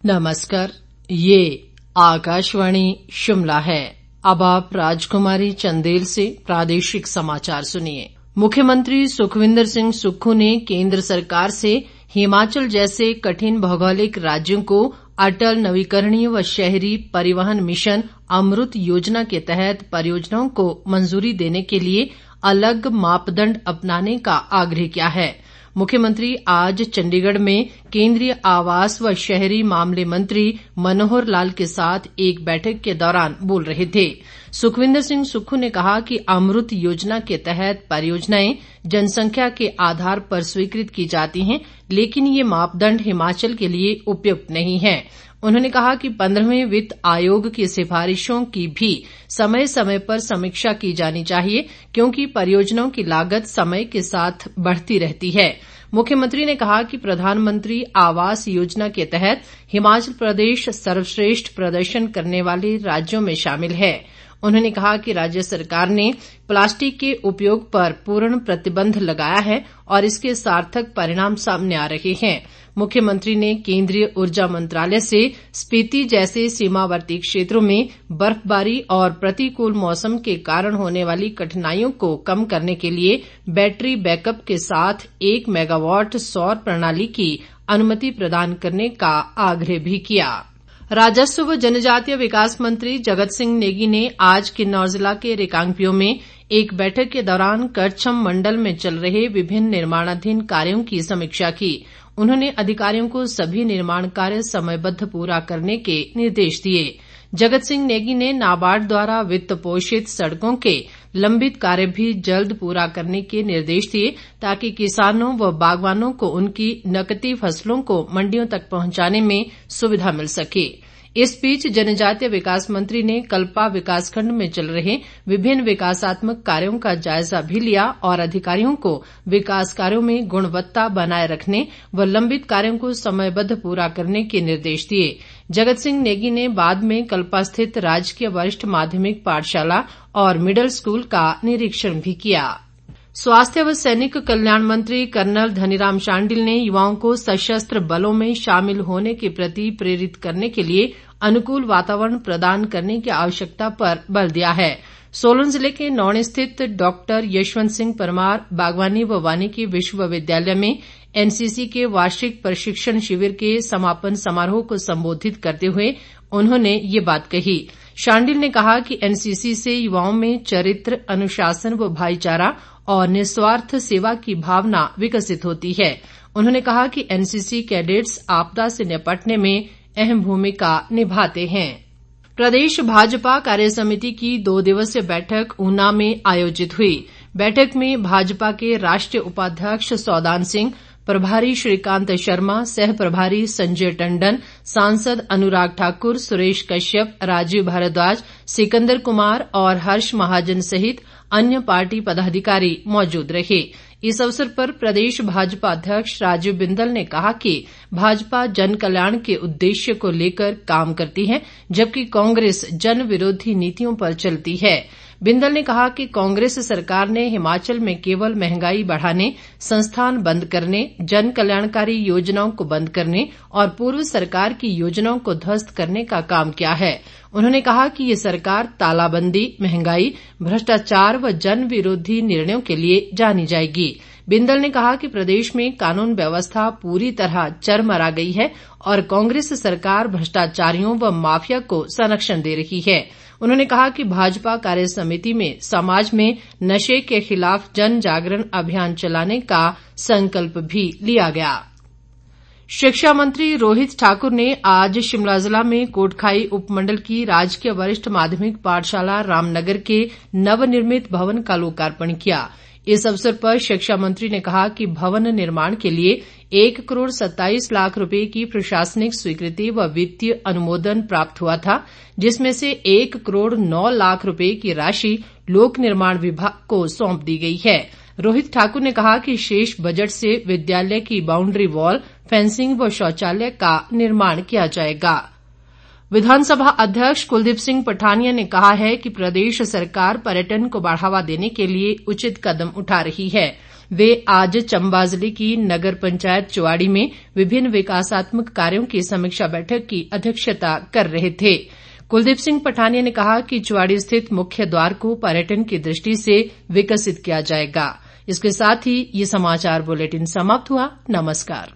नमस्कार, ये आकाशवाणी शिमला है। अब आप राजकुमारी चंदेल से प्रादेशिक समाचार सुनिए। मुख्यमंत्री सुखविंदर सिंह सुक्खू ने केंद्र सरकार से हिमाचल जैसे कठिन भौगोलिक राज्यों को अटल नवीकरणीय व शहरी परिवहन मिशन अमृत योजना के तहत परियोजनाओं को मंजूरी देने के लिए अलग मापदंड अपनाने का आग्रह किया है। मुख्यमंत्री आज चंडीगढ़ में केंद्रीय आवास व शहरी मामले मंत्री मनोहर लाल के साथ एक बैठक के दौरान बोल रहे थे। सुखविंदर सिंह सुक्खू ने कहा कि अमृत योजना के तहत परियोजनाएं जनसंख्या के आधार पर स्वीकृत की जाती हैं, लेकिन ये मापदंड हिमाचल के लिए उपयुक्त नहीं है। उन्होंने कहा कि 15वें वित्त आयोग की सिफारिशों की भी समय समय पर समीक्षा की जानी चाहिए, क्योंकि परियोजनाओं की लागत समय के साथ बढ़ती रहती है। मुख्यमंत्री ने कहा कि प्रधानमंत्री आवास योजना के तहत हिमाचल प्रदेश सर्वश्रेष्ठ प्रदर्शन करने वाले राज्यों में शामिल है। उन्होंने कहा कि राज्य सरकार ने प्लास्टिक के उपयोग पर पूर्ण प्रतिबंध लगाया है और इसके सार्थक परिणाम सामने आ रहे हैं। मुख्यमंत्री ने केंद्रीय ऊर्जा मंत्रालय से स्पीति जैसे सीमावर्ती क्षेत्रों में बर्फबारी और प्रतिकूल मौसम के कारण होने वाली कठिनाइयों को कम करने के लिए बैटरी बैकअप के साथ 1 मेगावाट सौर प्रणाली की अनुमति प्रदान करने का आग्रह भी किया। राजस्व व जनजातीय विकास मंत्री जगत सिंह नेगी ने आज किन्नौर जिला के रिकांगपिओ में एक बैठक के दौरान करछम मंडल में चल रहे विभिन्न निर्माणाधीन कार्यों की समीक्षा की। उन्होंने अधिकारियों को सभी निर्माण कार्य समयबद्ध पूरा करने के निर्देश दिए। जगत सिंह नेगी ने नाबार्ड द्वारा वित्त पोषित सड़कों के लंबित कार्य भी जल्द पूरा करने के निर्देश दिए, ताकि किसानों व बागवानों को उनकी नकदी फसलों को मंडियों तक पहुंचाने में सुविधा मिल सके। इस बीच जनजातीय विकास मंत्री ने कल्पा विकासखंड में चल रहे विभिन्न विकासात्मक कार्यों का जायजा भी लिया और अधिकारियों को विकास कार्यों में गुणवत्ता बनाए रखने व लंबित कार्यों को समयबद्ध पूरा करने के निर्देश दिए। जगत सिंह नेगी ने बाद में कल्पा स्थित राजकीय वरिष्ठ माध्यमिक पाठशाला और मिडल स्कूल का निरीक्षण भी किया। स्वास्थ्य व सैनिक कल्याण मंत्री कर्नल धनीराम शांडिल ने युवाओं को सशस्त्र बलों में शामिल होने के प्रति प्रेरित करने के लिए अनुकूल वातावरण प्रदान करने की आवश्यकता पर बल दिया है। सोलन जिले के नौणी स्थित डॉक्टर यशवंत सिंह परमार बागवानी व वानिकी विश्वविद्यालय में एनसीसी के वार्षिक प्रशिक्षण शिविर के समापन समारोह को संबोधित करते हुए उन्होंने ये बात कही। शांडिल ने कहा कि एनसीसी से युवाओं में चरित्र, अनुशासन व भाईचारा और निस्वार्थ सेवा की भावना विकसित होती है। उन्होंने कहा कि एनसीसी कैडेट्स आपदा से निपटने में अहम भूमिका निभाते हैं। प्रदेश भाजपा कार्यसमिति की 2 दिवसीय बैठक ऊना में आयोजित हुई। बैठक में भाजपा के राष्ट्रीय उपाध्यक्ष सौदान सिंह, प्रभारी श्रीकांत शर्मा, सह प्रभारी संजय टंडन, सांसद अनुराग ठाकुर, सुरेश कश्यप, राजीव भारद्वाज, सिकंदर कुमार और हर्ष महाजन सहित अन्य पार्टी पदाधिकारी मौजूद रहे। इस अवसर पर प्रदेश भाजपा अध्यक्ष राजीव बिंदल ने कहा कि भाजपा जन कल्याण के उद्देश्य को लेकर काम करती है, जबकि कांग्रेस जन विरोधी नीतियों पर चलती है। बिंदल ने कहा कि कांग्रेस सरकार ने हिमाचल में केवल महंगाई बढ़ाने, संस्थान बंद करने, जन कल्याणकारी योजनाओं को बंद करने और पूर्व सरकार की योजनाओं को ध्वस्त करने का काम किया है। उन्होंने कहा कि ये सरकार तालाबंदी, महंगाई, भ्रष्टाचार व जन विरोधी निर्णयों के लिए जानी जाएगी। बिंदल ने कहा कि प्रदेश में कानून व्यवस्था पूरी तरह चरमरा गई है और कांग्रेस सरकार भ्रष्टाचारियों व माफिया को संरक्षण दे रही है। उन्होंने कहा कि भाजपा कार्यसमिति में समाज में नशे के खिलाफ जन जागरण अभियान चलाने का संकल्प भी लिया गया। शिक्षा मंत्री रोहित ठाकुर ने आज शिमला जिला में कोटखाई उपमंडल की राजकीय वरिष्ठ माध्यमिक पाठशाला रामनगर के नवनिर्मित भवन का लोकार्पण किया। इस अवसर पर शिक्षा मंत्री ने कहा कि भवन निर्माण के लिए 1 करोड़ 27 लाख रुपए की प्रशासनिक स्वीकृति व वित्तीय अनुमोदन प्राप्त हुआ था, जिसमें से 1 करोड़ 9 लाख रुपए की राशि लोक निर्माण विभाग को सौंप दी गई है। रोहित ठाकुर ने कहा कि शेष बजट से विद्यालय की बाउंड्री वॉल, फेंसिंग व शौचालय का निर्माण किया जाएगा। विधानसभा अध्यक्ष कुलदीप सिंह पठानिया ने कहा है कि प्रदेश सरकार पर्यटन को बढ़ावा देने के लिए उचित कदम उठा रही है। उन्होंने कहा कि पर्यटन को बढ़ावा देने के लिए वे आज चंबा जिले की नगर पंचायत चुवाड़ी में विभिन्न विकासात्मक कार्यों की समीक्षा बैठक की अध्यक्षता कर रहे थे। कुलदीप सिंह पठानिया ने कहा कि चुवाड़ी स्थित मुख्य द्वार को पर्यटन की दृष्टि से विकसित किया जाएगा। इसके साथ ही ये समाचार बुलेटिन समाप्त हुआ। नमस्कार।